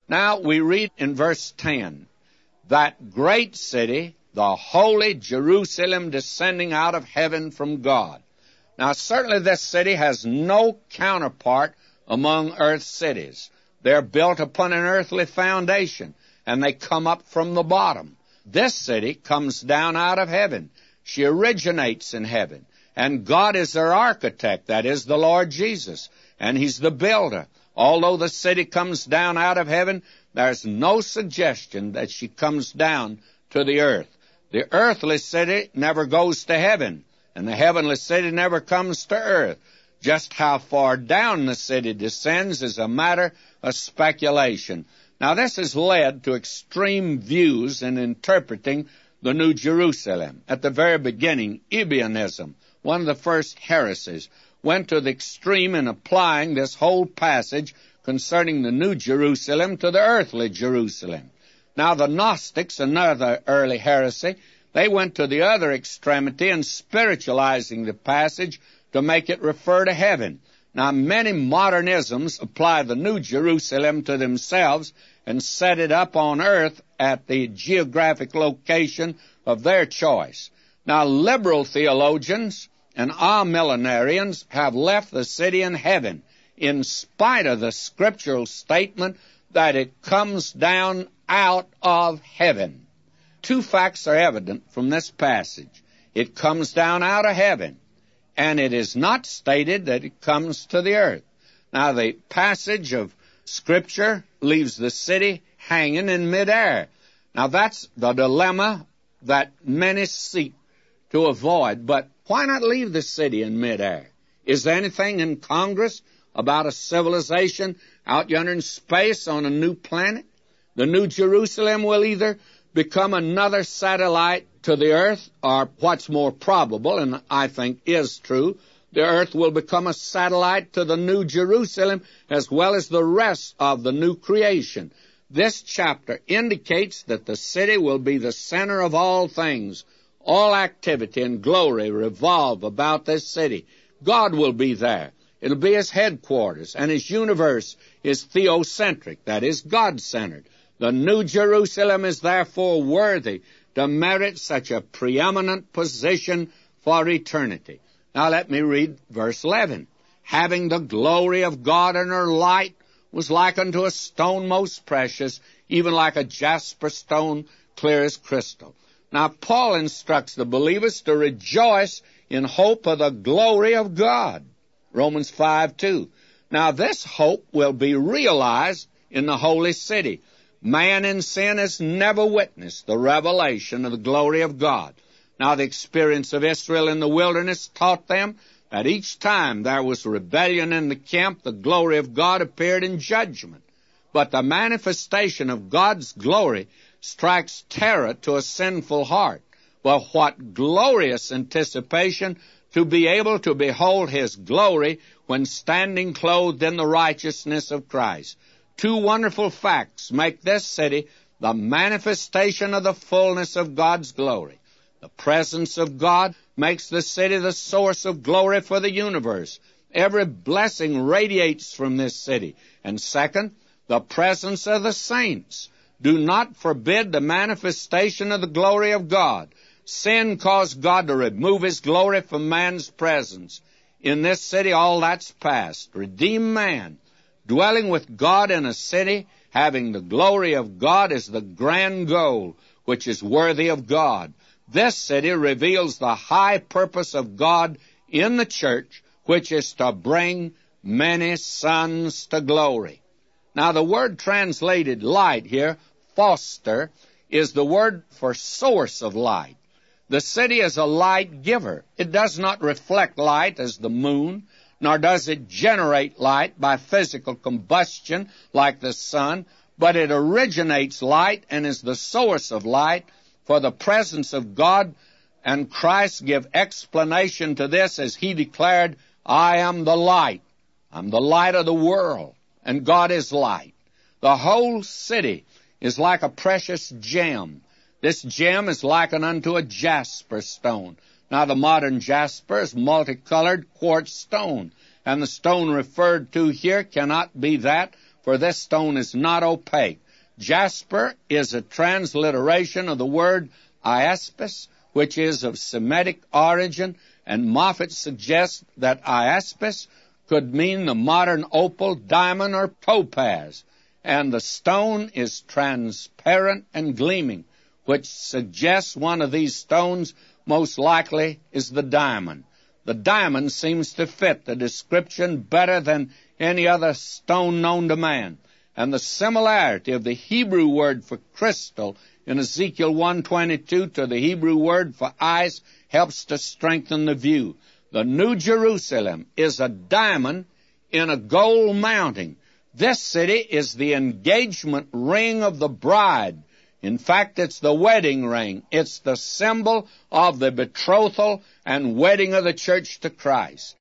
Now we read in verse 10, that great city, the holy Jerusalem, descending out of heaven from God. Now certainly this city has no counterpart among earth's cities. They're built upon an earthly foundation, and they come up from the bottom. This city comes down out of heaven. She originates in heaven, and God is their architect, that is the Lord Jesus, and He's the builder. Although the city comes down out of heaven, there's no suggestion that she comes down to the earth. The earthly city never goes to heaven, and the heavenly city never comes to earth. Just how far down the city descends is a matter of speculation. Now, this has led to extreme views in interpreting the New Jerusalem. At the very beginning, Ebionism, one of the first heresies, went to the extreme in applying this whole passage concerning the New Jerusalem to the earthly Jerusalem. Now, the Gnostics, another early heresy, they went to the other extremity in spiritualizing the passage to make it refer to heaven. Now, many modernisms apply the New Jerusalem to themselves and set it up on earth at the geographic location of their choice. Now, liberal theologians and amillenarians have left the city in heaven in spite of the scriptural statement that it comes down out of heaven. Two facts are evident from this passage. It comes down out of heaven, and it is not stated that it comes to the earth. Now, the passage of Scripture leaves the city hanging in midair. Now, that's the dilemma that many seek to avoid. But why not leave the city in midair? Is there anything in Congress about a civilization out yonder in space on a new planet? The New Jerusalem will either become another satellite to the earth, or what's more probable, and I think is true, the earth will become a satellite to the New Jerusalem as well as the rest of the new creation. This chapter indicates that the city will be the center of all things. All activity and glory revolve about this city. God will be there. It'll be His headquarters, and His universe is theocentric, that is, God-centered. The New Jerusalem is therefore worthy to merit such a preeminent position for eternity. Now let me read verse 11. Having the glory of God, and her light was like unto a stone most precious, even like a jasper stone, clear as crystal. Now Paul instructs the believers to rejoice in hope of the glory of God. Romans 5:2. Now this hope will be realized in the holy city. Man in sin has never witnessed the revelation of the glory of God. Now the experience of Israel in the wilderness taught them that each time there was rebellion in the camp, the glory of God appeared in judgment. But the manifestation of God's glory strikes terror to a sinful heart. But what glorious anticipation to be able to behold His glory when standing clothed in the righteousness of Christ. Two wonderful facts make this city the manifestation of the fullness of God's glory. The presence of God makes the city the source of glory for the universe. Every blessing radiates from this city. And second, the presence of the saints do not forbid the manifestation of the glory of God. Sin caused God to remove His glory from man's presence. In this city, all that's past. Redeemed man, dwelling with God in a city, having the glory of God, is the grand goal, which is worthy of God. This city reveals the high purpose of God in the church, which is to bring many sons to glory. Now, the word translated light here, foster, is the word for source of light. The city is a light giver. It does not reflect light as the moon, nor does it generate light by physical combustion like the sun, but it originates light and is the source of light. For the presence of God and Christ give explanation to this as He declared, I am the light. I'm the light of the world, and God is light. The whole city is like a precious gem. This gem is likened unto a jasper stone. Now, the modern jasper is multicolored quartz stone, and the stone referred to here cannot be that for this stone is not opaque. Jasper is a transliteration of the word iaspis, which is of Semitic origin, and Moffat suggests that iaspis could mean the modern opal, diamond, or topaz, and the stone is transparent and gleaming, which suggests one of these stones most likely is the diamond. The diamond seems to fit the description better than any other stone known to man, and the similarity of the Hebrew word for crystal in Ezekiel 1:22 to the Hebrew word for ice helps to strengthen the view. The New Jerusalem is a diamond in a gold mounting. This city is the engagement ring of the bride. In fact, it's the wedding ring. It's the symbol of the betrothal and wedding of the church to Christ.